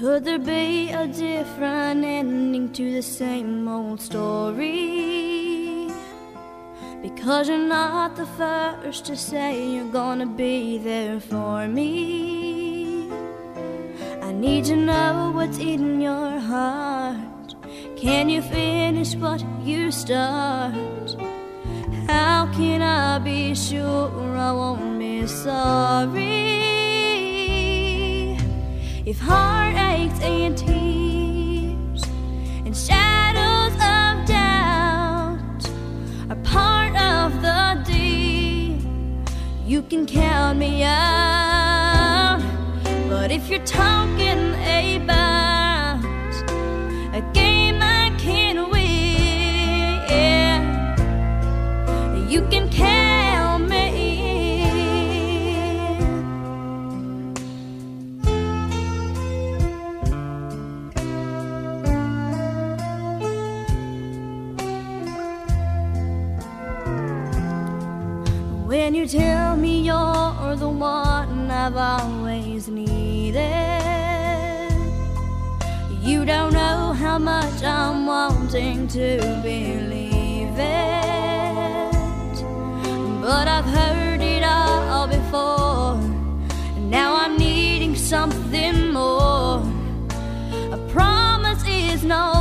Could there be a different ending to the same old story? Because you're not the first to say you're gonna be there for me. I need to know what's in your heart. Can you finish what you start? How can I be sure I won't be sorry? If heartaches and tears and shadows of doubt are part of the deal, you can count me out. But if you're talking about a game I can't win, you can count me in. When you tell me you're the one I've always needed, you don't know how much I'm wanting to believe it. But I've heard it all before, and now I'm needing something more. A promise is no